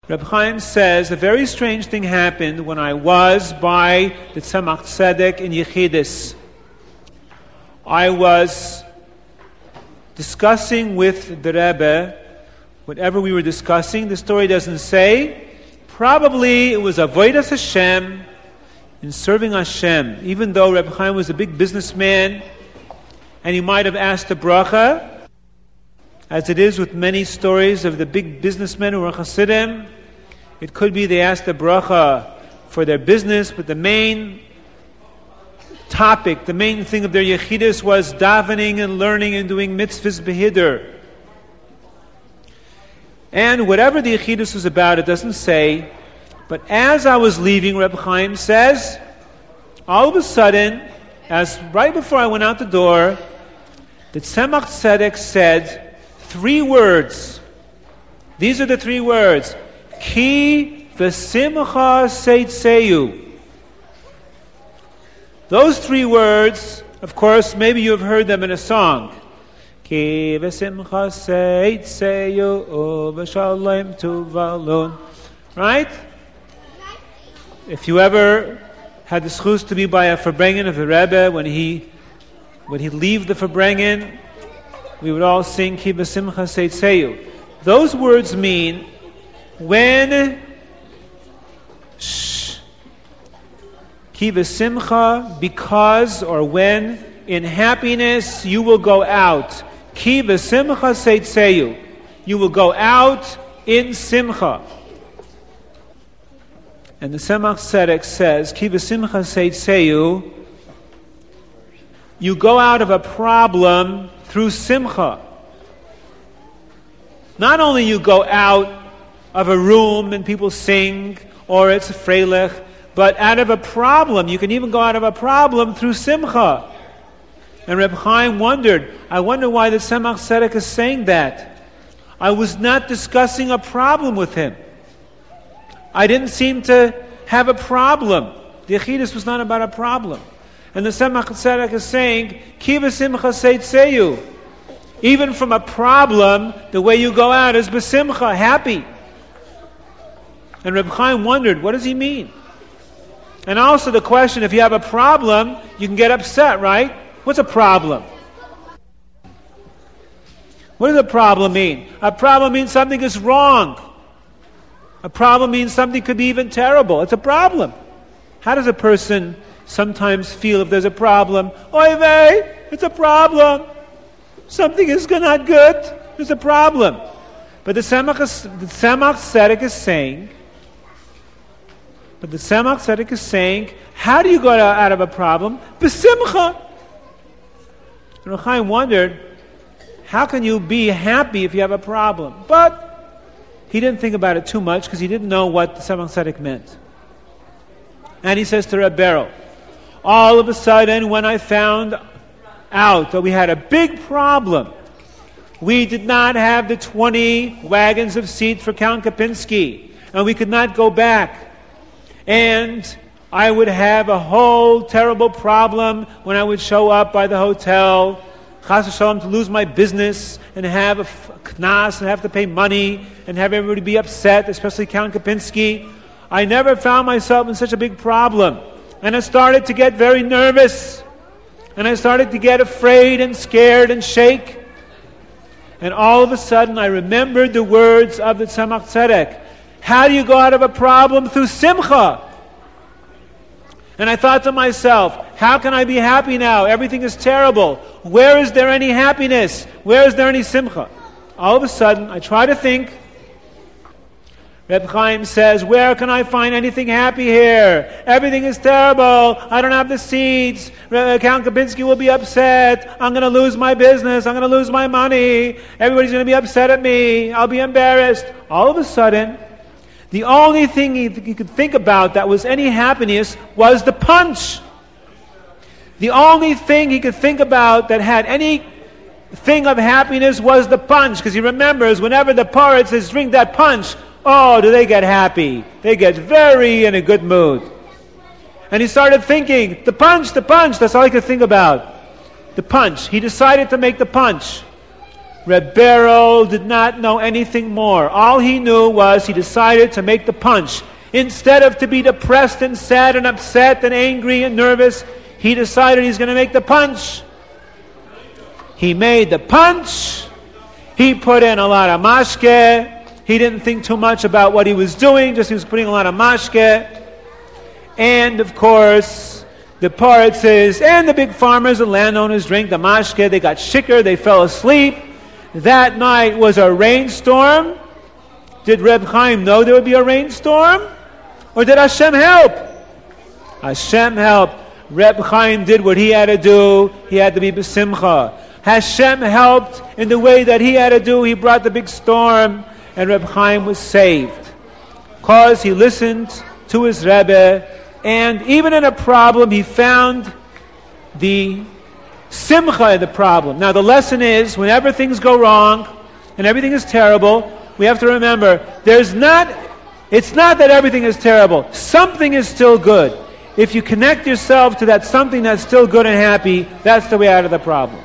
Reb Chaim says a very strange thing happened when I was by the Tzemach Tzedek in Yechidus. I was discussing with the Rebbe whatever we were discussing. The story doesn't say. Probably it was Avodas Hashem, in serving Hashem. Even though Reb Chaim was a big businessman and he might have asked a bracha, as it is with many stories of the big businessmen who are Hasidim, it could be they asked a bracha for their business, but the main topic, the main thing of their Yechidus was davening and learning and doing mitzvahs behiddur. And whatever the Yechidus was about, it doesn't say, but as I was leaving, Reb Chaim says, all of a sudden, as right before I went out the door, the Tzemach Tzedek said 3 words. These are the 3 words. Ki v'simcha seitzeyu. Those 3 words, of course, maybe you've heard them in a song. Ki v'simcha seitzeyu v'shalom tuvalun. Right? If you ever had the schus to be by a Farbrengen of the Rebbe, when he leave the Farbrengen, we would all sing Ki v'simcha seitzeyu. Those words mean when Ki v'simcha, because, or when in happiness you will go out. Ki v'simcha seitzeyu. You will go out in simcha. And the Tzemach Tzedek says, Ki v'simcha seitzeyu, you go out of a problem through simcha. Not only you go out of a room and people sing, or it's a freilich, but out of a problem, you can even go out of a problem through simcha. And Reb Chaim wondered, I wonder why the Tzemach Tzedek is saying that. I was not discussing a problem with him. I didn't seem to have a problem. The Yechidus was not about a problem. And the Tzemach Tzedek is saying, Ki v'simcha seitzeyu. Even from a problem, the way you go out is b'simcha, happy. And Reb Chaim wondered, what does he mean? And also the question, if you have a problem, you can get upset, right? What's a problem? What does a problem mean? A problem means something is wrong. A problem means something could be even terrible. It's a problem. How does a person sometimes feel if there's a problem? Oy vey, it's a problem. Something is not good. There's a problem. But the Tzemach Tzedek is saying, how do you go out of a problem? B'simcha. And Chaim wondered, how can you be happy if you have a problem? But he didn't think about it too much because he didn't know what the Tzemach Tzedek meant. And he says to Reb Beryl, all of a sudden when I found out that we had a big problem, we did not have the 20 wagons of seeds for Count Kapinski, and we could not go back. And I would have a whole terrible problem when I would show up by the hotel, chas v'shalom, to lose my business and have a knas and have to pay money and have everybody be upset, especially Count Kapinski. I never found myself in such a big problem. And I started to get very nervous. And I started to get afraid and scared and shake. And all of a sudden I remembered the words of the Tzemach Tzedek. How do you go out of a problem? Through simcha. And I thought to myself, how can I be happy now? Everything is terrible. Where is there any happiness? Where is there any simcha? All of a sudden, I try to think. Reb Chaim says, where can I find anything happy here? Everything is terrible. I don't have the seeds. Count Kapinski will be upset. I'm going to lose my business. I'm going to lose my money. Everybody's going to be upset at me. I'll be embarrassed. All of a sudden, the only thing he could think about that was any happiness was the punch. The only thing he could think about that had any thing of happiness was the punch, because he remembers whenever the parrot says, drink that punch, oh, do they get happy. They get very in a good mood. And he started thinking, the punch, that's all he could think about. The punch. He decided to make the punch. Reb Berel did not know anything more. All he knew was he decided to make the punch. Instead of to be depressed and sad and upset and angry and nervous, he decided he's going to make the punch. He made the punch. He put in a lot of mashke. He didn't think too much about what he was doing, just he was putting a lot of mashke. And of course, the Parat says, and the big farmers and landowners drank the mashke. They got shikker, they fell asleep. That night was a rainstorm. Did Reb Chaim know there would be a rainstorm? Or did Hashem help? Hashem helped. Reb Chaim did what he had to do. He had to be b'simcha. Hashem helped in the way that he had to do. He brought the big storm, and Reb Chaim was saved. Because he listened to his Rebbe, and even in a problem, he found the simcha in the problem. Now the lesson is, whenever things go wrong, and everything is terrible, we have to remember, it's not that everything is terrible. Something is still good. If you connect yourself to that something that's still good and happy, that's the way out of the problem.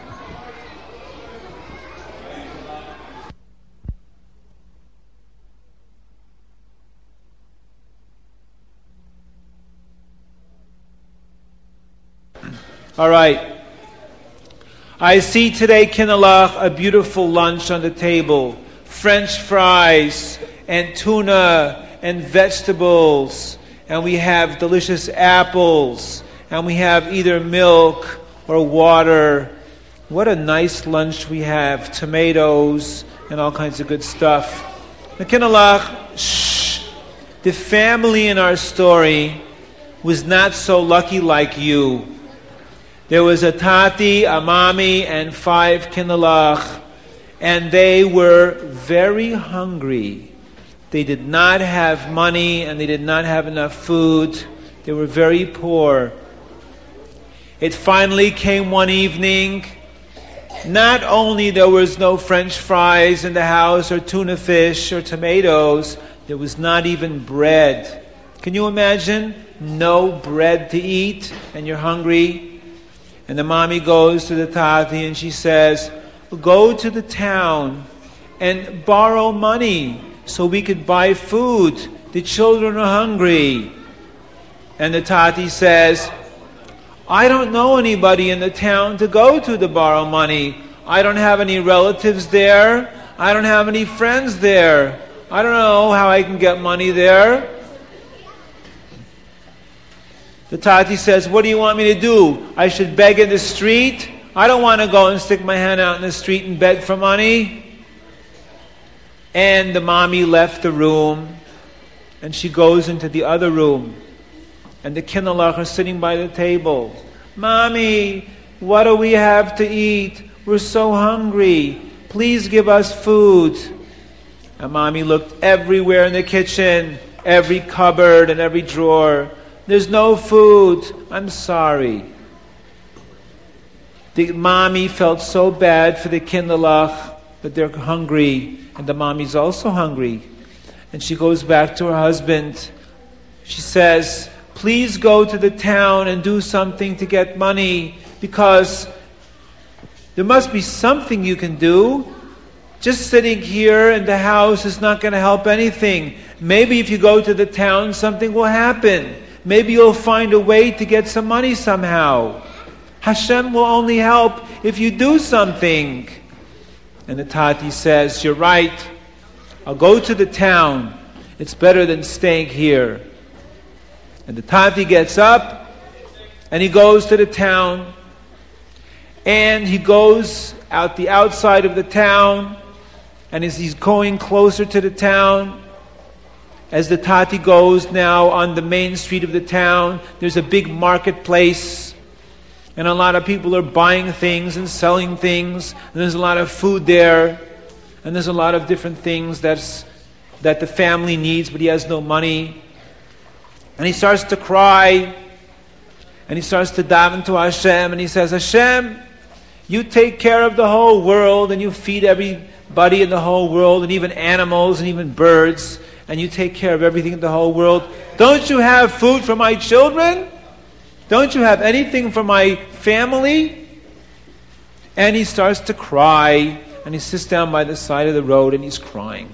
All right. I see today, Kinalach, a beautiful lunch on the table. French fries and tuna and vegetables. And we have delicious apples. And we have either milk or water. What a nice lunch we have. Tomatoes and all kinds of good stuff. The Kinalach, the family in our story was not so lucky like you. There was a tati, a mami, and 5 kinderlach, and they were very hungry. They did not have money, and they did not have enough food. They were very poor. It finally came one evening. Not only there was no French fries in the house, or tuna fish, or tomatoes, there was not even bread. Can you imagine? No bread to eat, and you're hungry. And the mommy goes to the tati and she says, go to the town and borrow money so we could buy food. The children are hungry. And the tati says, I don't know anybody in the town to go to borrow money. I don't have any relatives there. I don't have any friends there. I don't know how I can get money there. The tati says, what do you want me to do? I should beg in the street? I don't want to go and stick my hand out in the street and beg for money. And the mommy left the room, and she goes into the other room. And the kinderlach are sitting by the table. Mommy, what do we have to eat? We're so hungry. Please give us food. And mommy looked everywhere in the kitchen, every cupboard and every drawer. There's no food. I'm sorry. The mommy felt so bad for the kinderlach that they're hungry, and the mommy's also hungry. And she goes back to her husband. She says, please go to the town and do something to get money, because there must be something you can do. Just sitting here in the house is not going to help anything. Maybe if you go to the town, something will happen. Maybe you'll find a way to get some money somehow. Hashem will only help if you do something. And the tati says, you're right. I'll go to the town. It's better than staying here. And the tati gets up and he goes to the town. And he goes out the outside of the town. And as he's going closer to the town, as the tati goes now on the main street of the town, there's a big marketplace. And a lot of people are buying things and selling things. And there's a lot of food there. And there's a lot of different things that the family needs, but he has no money. And he starts to cry. And he starts to daven to Hashem. And he says, Hashem, you take care of the whole world. And you feed everybody in the whole world. And even animals and even birds. And you take care of everything in the whole world. Don't you have food for my children? Don't you have anything for my family? And he starts to cry. and he sits down by the side of the road and he's crying.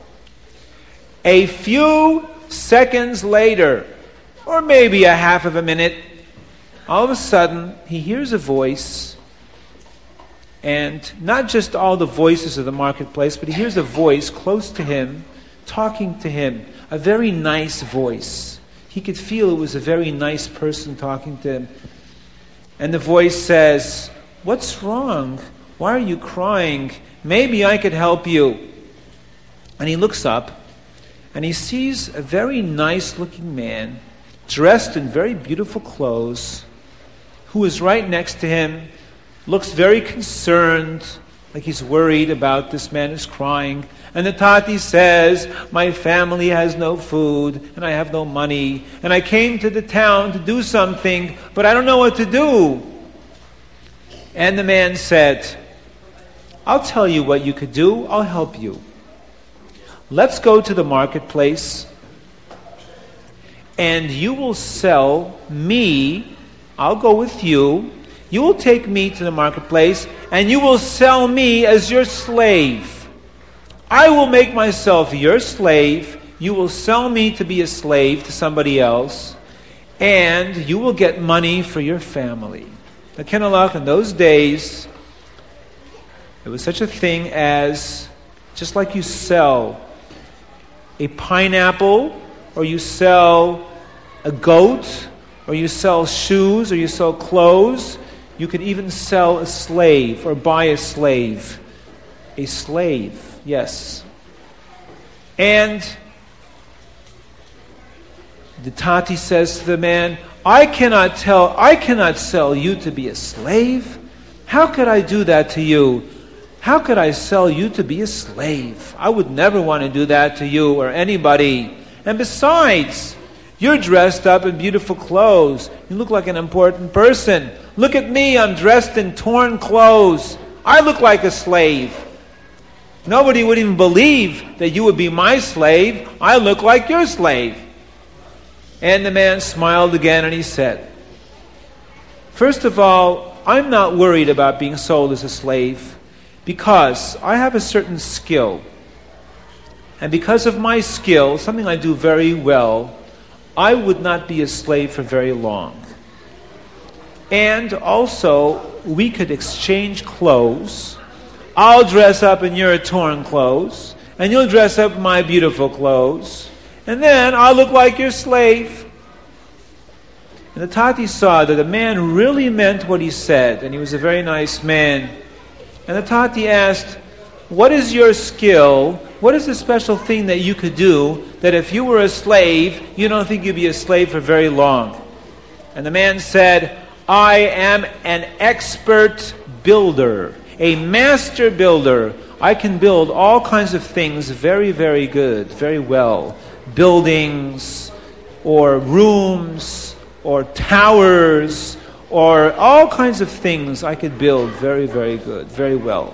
A few seconds later, or maybe a half of a minute, all of a sudden he hears a voice, and not just all the voices of the marketplace, but he hears a voice close to him, talking to him, a very nice voice. He could feel it was a very nice person talking to him. And the voice says, "What's wrong? Why are you crying? Maybe I could help you." And he looks up, and he sees a very nice-looking man, dressed in very beautiful clothes, who is right next to him, looks very concerned, like he's worried about this man who's crying. And the Tati says, "My family has no food, and I have no money, and I came to the town to do something, but I don't know what to do." And the man said, "I'll tell you what you could do. I'll help you. Let's go to the marketplace, and you will sell me. I'll go with you. You will take me to the marketplace, and you will sell me as your slave. I will make myself your slave. You will sell me to be a slave to somebody else, and you will get money for your family." Now, Kenalach, in those days, there was such a thing as, just like you sell a pineapple, or you sell a goat, or you sell shoes, or you sell clothes, you could even sell a slave, or buy a slave. A slave, yes. And the Tati says to the man, I cannot sell you to be a slave. How could I do that to you? How could I sell you to be a slave? I would never want to do that to you or anybody. And besides, you're dressed up in beautiful clothes. You look like an important person. Look at me, I'm dressed in torn clothes. I look like a slave. Nobody would even believe that you would be my slave. I look like your slave. And the man smiled again and he said, "First of all, I'm not worried about being sold as a slave because I have a certain skill. And because of my skill, something I do very well, I would not be a slave for very long. And also, we could exchange clothes. I'll dress up in your torn clothes, and you'll dress up in my beautiful clothes, and then I'll look like your slave." And the Tati saw that the man really meant what he said, and he was a very nice man. And the Tati asked, "What is your skill? What is the special thing that you could do that if you were a slave, you don't think you'd be a slave for very long?" And the man said, "I am an expert builder, a master builder. I can build all kinds of things very, very good, very well. Buildings, or rooms, or towers, or all kinds of things I could build very, very good, very well."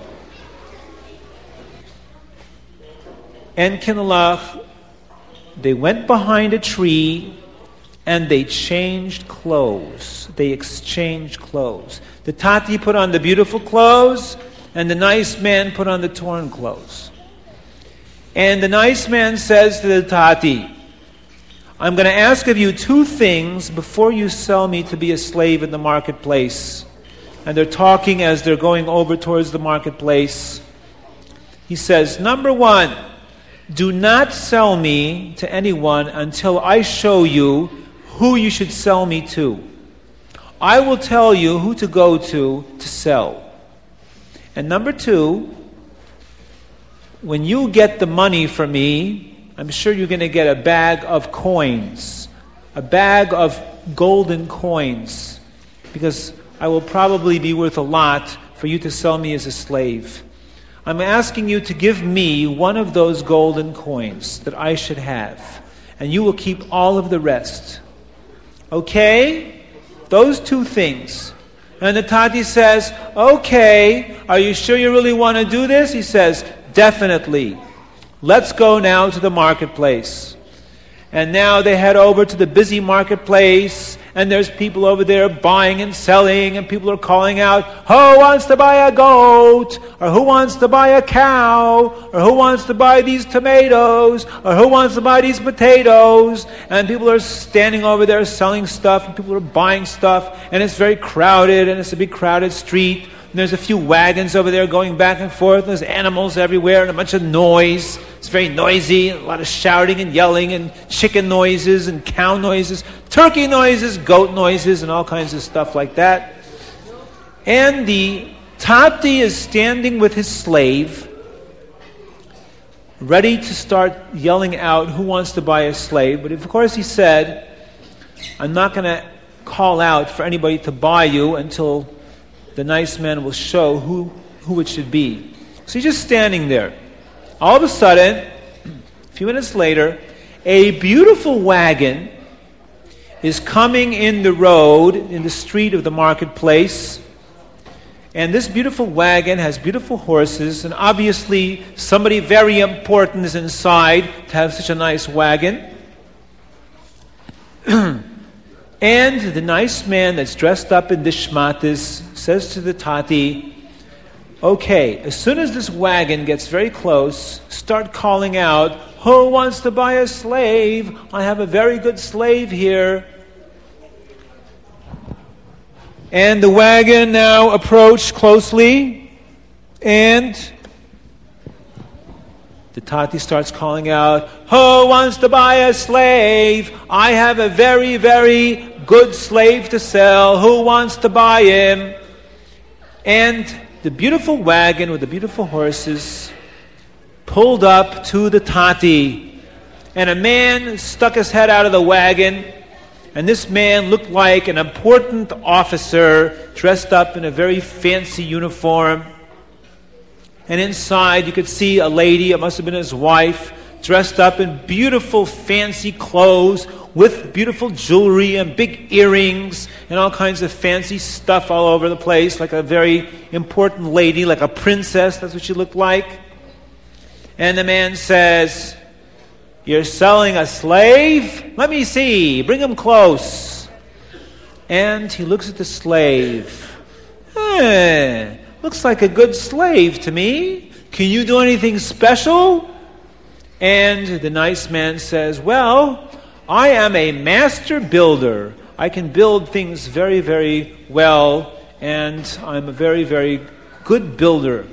And Kinalach, they went behind a tree and they changed clothes. They exchanged clothes. The Tati put on the beautiful clothes, and the nice man put on the torn clothes. And the nice man says to the Tati, "I'm going to ask of you two things before you sell me to be a slave in the marketplace." And they're talking as they're going over towards the marketplace. He says, "Number one, do not sell me to anyone until I show you who you should sell me to. I will tell you who to go to sell. And number two, when you get the money from me, I'm sure you're going to get a bag of coins, a bag of golden coins, because I will probably be worth a lot for you to sell me as a slave. I'm asking you to give me one of those golden coins that I should have, and you will keep all of the rest. Okay? Those two things." And the Tati says, "Okay, are you sure you really want to do this?" He says, "Definitely. Let's go now to the marketplace." And now they head over to the busy marketplace, And there's people over there buying and selling, and people are calling out, who wants to buy a goat? Or who wants to buy a cow? Or who wants to buy these tomatoes? Or who wants to buy these potatoes? And people are standing over there selling stuff, and people are buying stuff, and it's very crowded, and it's a big crowded street. And there's a few wagons over there going back and forth. And there's animals everywhere and a bunch of noise. It's very noisy. A lot of shouting and yelling and chicken noises and cow noises, turkey noises, goat noises, and all kinds of stuff like that. And the Tati is standing with his slave, ready to start yelling out, who wants to buy a slave? But of course he said, I'm not going to call out for anybody to buy you until the nice man will show who it should be. So he's just standing there. All of a sudden, a few minutes later, a beautiful wagon is coming in the road, in the street of the marketplace. And this beautiful wagon has beautiful horses, and obviously somebody very important is inside to have such a nice wagon. And the nice man that's dressed up in the shmatis says to the Tati, okay, as soon as this wagon gets very close, start calling out, who wants to buy a slave? I have a very good slave here. And the wagon now approached closely, and the Tati starts calling out, who wants to buy a slave? I have a very, very good slave to sell. Who wants to buy him? And the beautiful wagon with the beautiful horses pulled up to the Tati. And a man stuck his head out of the wagon. And this man looked like an important officer dressed up in a very fancy uniform. And inside you could see a lady, it must have been his wife, dressed up in beautiful fancy clothes with beautiful jewelry and big earrings and all kinds of fancy stuff all over the place, like a very important lady, like a princess. That's what she looked like. And the man says, you're selling a slave? Let me see. Bring him close. And he looks at the slave. Looks like a good slave to me. Can you do anything special? And the nice man says, well, I am a master builder. I can build things very, very well, and I'm a very, very good builder.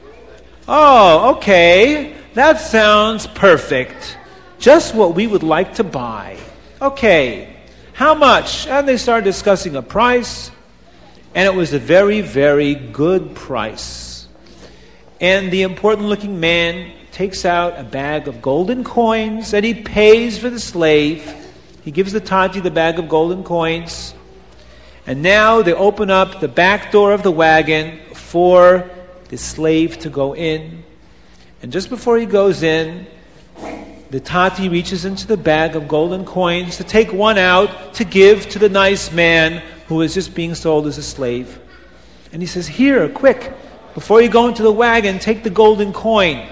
Oh, okay. That sounds perfect. Just what we would like to buy. Okay. How much? And they started discussing a price. And it was a very, very good price. And the important-looking man takes out a bag of golden coins, and he pays for the slave. He gives the Tati the bag of golden coins. And now they open up the back door of the wagon for the slave to go in. And just before he goes in, the Tati reaches into the bag of golden coins to take one out to give to the nice man who is just being sold as a slave. And he says, here, quick, before you go into the wagon, take the golden coin.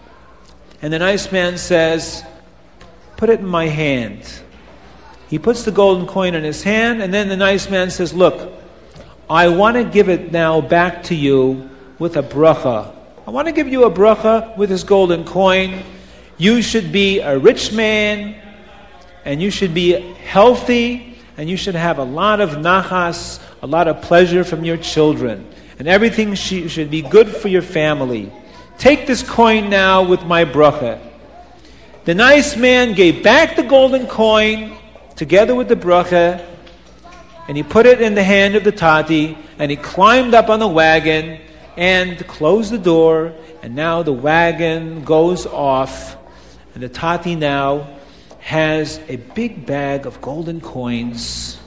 And the nice man says, put it in my hand. He puts the golden coin in his hand, and then the nice man says, look, I want to give it now back to you with a bracha. I want to give you a bracha with this golden coin. You should be a rich man, and you should be healthy, and you should have a lot of nachas, a lot of pleasure from your children. And everything should be good for your family. Take this coin now with my bracha. The nice man gave back the golden coin together with the bracha, and he put it in the hand of the Tati, and he climbed up on the wagon and closed the door, and now the wagon goes off, and the Tati now has a big bag of golden coins,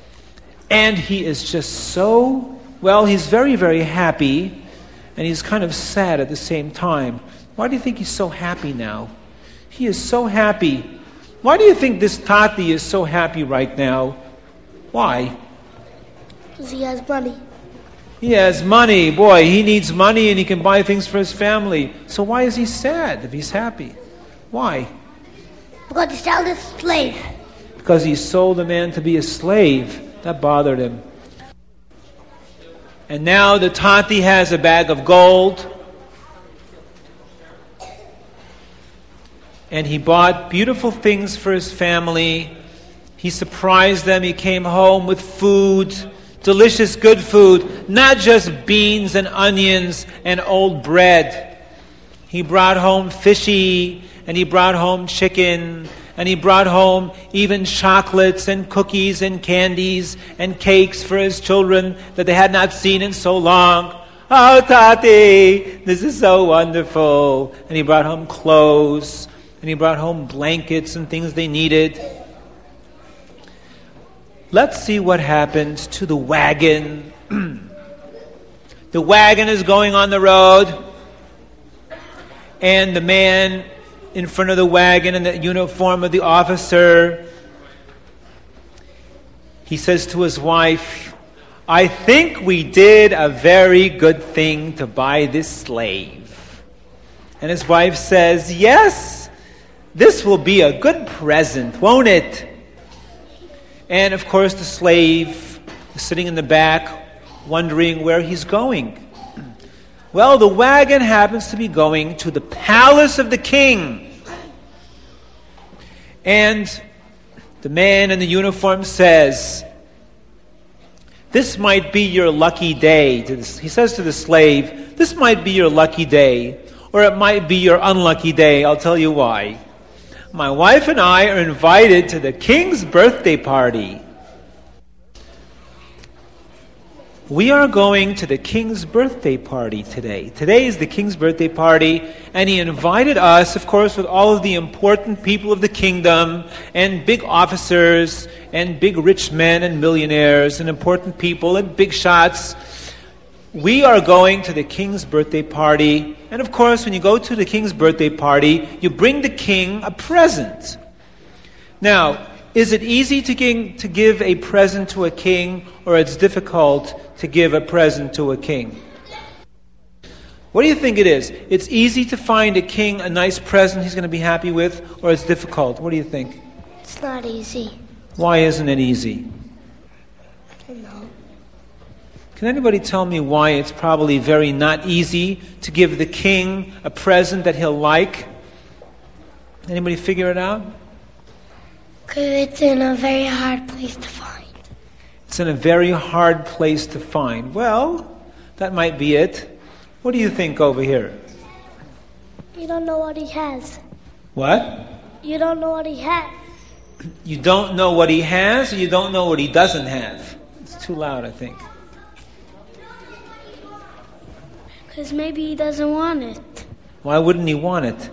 and he is just so, well, he's very, very happy, and he's kind of sad at the same time. Why do you think he's so happy now? He is so happy. Why do you think this Tati is so happy right now? Why? Because he has money. He has money. Boy, he needs money and he can buy things for his family. So why is he sad if he's happy? Why? Because he sold a slave. Because he sold a man to be a slave. That bothered him. And now the Tati has a bag of gold. And he bought beautiful things for his family. He surprised them. He came home with food, delicious, good food, not just beans and onions and old bread. He brought home fishy, and he brought home chicken, and he brought home even chocolates and cookies and candies and cakes for his children that they had not seen in so long. Oh, Tati, this is so wonderful. And he brought home clothes, and he brought home blankets and things they needed. Let's see what happened to the wagon. The wagon is going on the road, and the man in front of the wagon in the uniform of the officer, he says to his wife, I think we did a very good thing to buy this slave. And his wife says, yes, this will be a good present, won't it? And of course the slave is sitting in the back wondering where he's going. Well, the wagon happens to be going to the palace of the king. And the man in the uniform says, this might be your lucky day. He says to the slave, this might be your lucky day, or it might be your unlucky day. I'll tell you why. My wife and I are invited to the king's birthday party. We are going to the king's birthday party today. Today is the king's birthday party, and he invited us, of course, with all of the important people of the kingdom, and big officers, and big rich men, and millionaires, and important people, and big shots. We are going to the king's birthday party, and of course, when you go to the king's birthday party, you bring the king a present. Now, is it easy to give a present to a king, or it's difficult to give a present to a king? What do you think it is? It's easy to find a king a nice present he's going to be happy with, or it's difficult? What do you think? It's not easy. Why isn't it easy? I don't know. Can anybody tell me why it's probably very not easy to give the king a present that he'll like? Anybody figure it out? Because it's in a very hard place to find. It's in a very hard place to find. Well, that might be it. What do you think over here? You don't know what he has. What? You don't know what he has. You don't know what he has, or you don't know what he doesn't have? It's too loud, I think. Because maybe he doesn't want it. Why wouldn't he want it?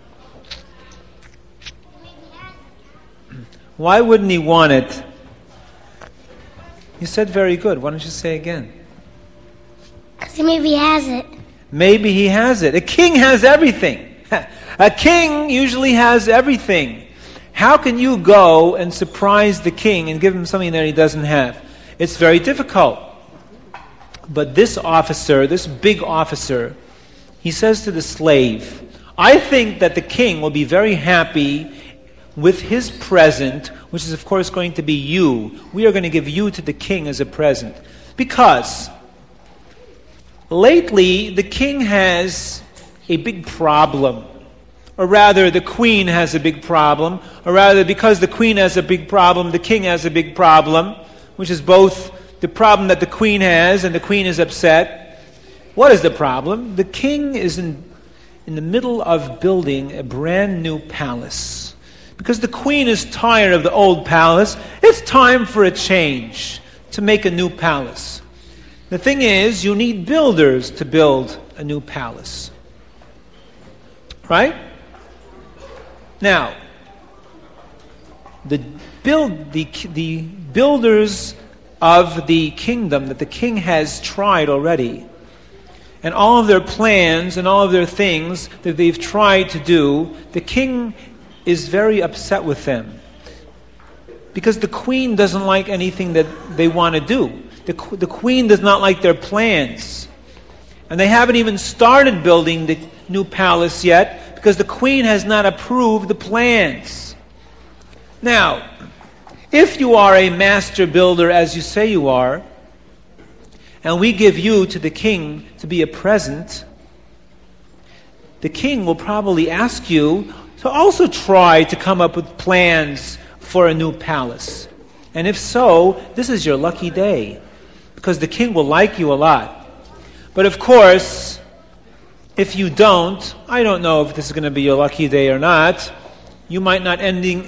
Why wouldn't he want it? You said very good. Why don't you say again? Because maybe he has it. Maybe he has it. A king has everything. A king usually has everything. How can you go and surprise the king and give him something that he doesn't have? It's very difficult. But this officer, this big officer, he says to the slave, I think that the king will be very happy with his present, which is of course going to be you. We are going to give you to the king as a present. Because lately the king has a big problem. Or rather, the queen has a big problem. Or rather, because the queen has a big problem, the king has a big problem, which is both the problem that the queen has and the queen is upset. What is the problem? The king is in the middle of building a brand new palace. Because the queen is tired of the old palace, it's time for a change, to make a new palace. The thing is, you need builders to build a new palace. Right? Now, the builders of the kingdom that the king has tried already, and all of their plans and all of their things that they've tried to do, the king is very upset with them. Because the queen doesn't like anything that they want to do. The queen does not like their plans. And they haven't even started building the new palace yet, because the queen has not approved the plans. Now, If you are a master builder, as you say you are, and we give you to the king to be a present, the king will probably ask you to also try to come up with plans for a new palace. And if so, this is your lucky day, because the king will like you a lot. But of course, if you don't, I don't know if this is going to be your lucky day or not. You might not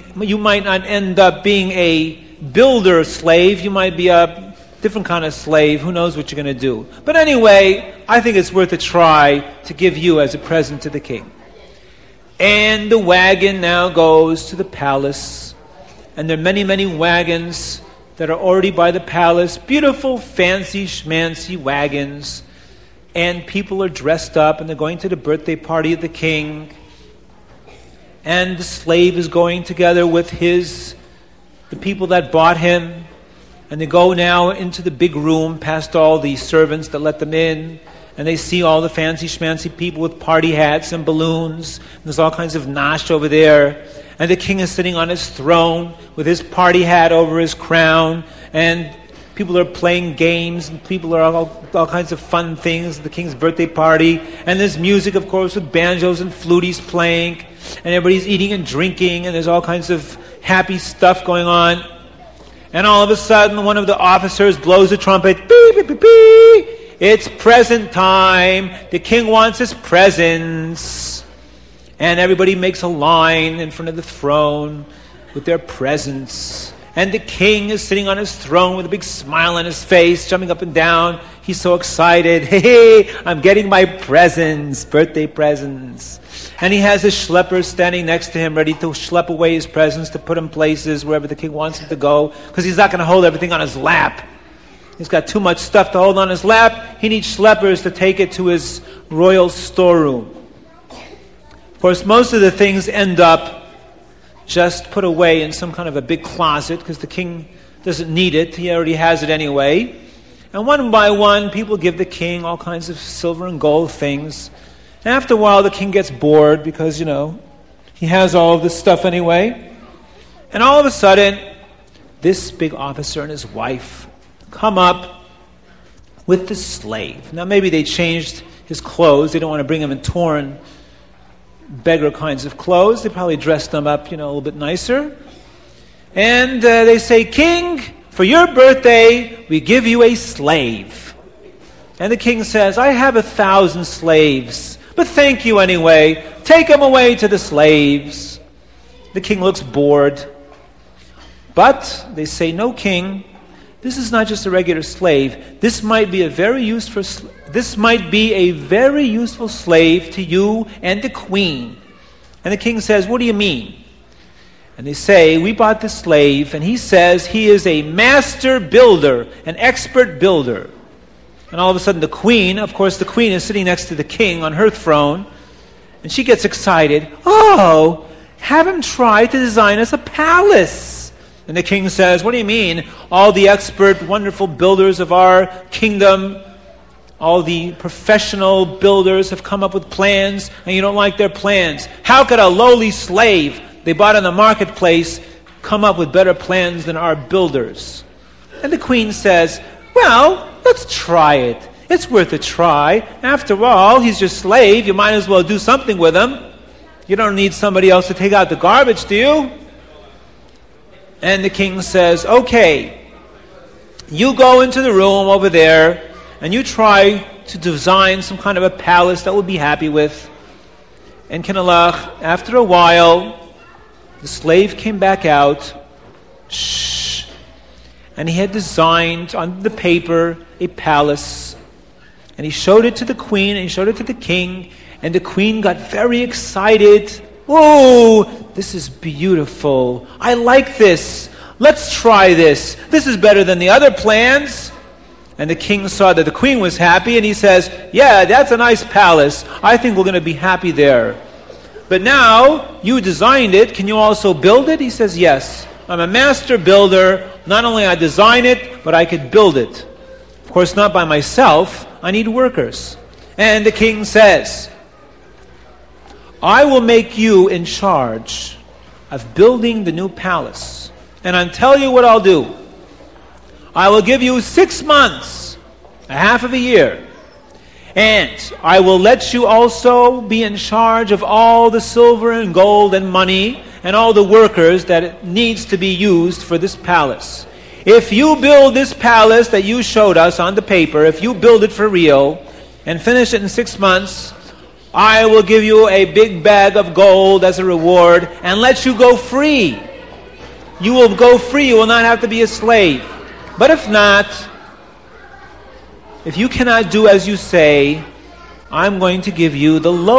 end up being a builder slave. You might be a different kind of slave. Who knows what you're going to do? But anyway, I think it's worth a try to give you as a present to the king. And the wagon now goes to the palace. And there are many, many wagons that are already by the palace. Beautiful, fancy, schmancy wagons. And people are dressed up and they're going to the birthday party of the king. And the slave is going together with the people that bought him. And they go now into the big room past all the servants that let them in. And they see all the fancy schmancy people with party hats and balloons. And there's all kinds of nosh over there. And the king is sitting on his throne with his party hat over his crown. And people are playing games. And people are all kinds of fun things at the king's birthday party. And there's music, of course, with banjos and fluties playing. And everybody's eating and drinking. And there's all kinds of happy stuff going on. And all of a sudden, one of the officers blows a trumpet. Beep, beep, beep, beep. It's present time. The king wants his presents. And everybody makes a line in front of the throne with their presents. And the king is sitting on his throne with a big smile on his face, jumping up and down. He's so excited. Hey, I'm getting my presents, birthday presents. And he has his schleppers standing next to him, ready to schlep away his presents, to put him places wherever the king wants him to go, because he's not going to hold everything on his lap. He's got too much stuff to hold on his lap. He needs schleppers to take it to his royal storeroom. Of course, most of the things end up just put away in some kind of a big closet, because the king doesn't need it. He already has it anyway. And one by one, people give the king all kinds of silver and gold things. And after a while, the king gets bored because, he has all of this stuff anyway. And all of a sudden, this big officer and his wife come up with the slave. Now, maybe they changed his clothes. They don't want to bring him in torn beggar kinds of clothes. They probably dressed them up, a little bit nicer. And they say, "King, for your birthday, we give you a slave." And the king says, "I have 1,000 slaves. But thank you anyway. Take them away to the slaves." The king looks bored. But they say, "No, king. This is not just a regular slave. This might be a very useful slave to you and the queen." And the king says, "What do you mean?" And they say, "We bought this slave, and he says he is a master builder, an expert builder." And all of a sudden the queen is sitting next to the king on her throne, and she gets excited. "Oh, have him try to design us a palace." And the king says, "What do you mean? All the expert, wonderful builders of our kingdom, all the professional builders have come up with plans, and you don't like their plans. How could a lowly slave they bought in the marketplace come up with better plans than our builders?" And the queen says, "Well, let's try it. It's worth a try. After all, he's your slave. You might as well do something with him. You don't need somebody else to take out the garbage, do you?" And the king says, "Okay, you go into the room over there and you try to design some kind of a palace that we'll be happy with." And Kinalach, after a while, the slave came back out. And he had designed on the paper a palace. And he showed it to the queen, and he showed it to the king. And the queen got very excited. "Whoa, this is beautiful. I like this. Let's try this. This is better than the other plans." And the king saw that the queen was happy, and he says, "Yeah, that's a nice palace. I think we're going to be happy there. But now, you designed it. Can you also build it?" He says, "Yes. I'm a master builder. Not only I design it, but I could build it. Of course, not by myself. I need workers." And the king says, "I will make you in charge of building the new palace. And I'll tell you what I'll do. I will give you 6 months, a half of a year. And I will let you also be in charge of all the silver and gold and money and all the workers that it needs to be used for this palace. If you build this palace that you showed us on the paper, if you build it for real and finish it in 6 months, I will give you a big bag of gold as a reward and let you go free. You will go free. You will not have to be a slave. But if not, if you cannot do as you say, I'm going to give you the loaf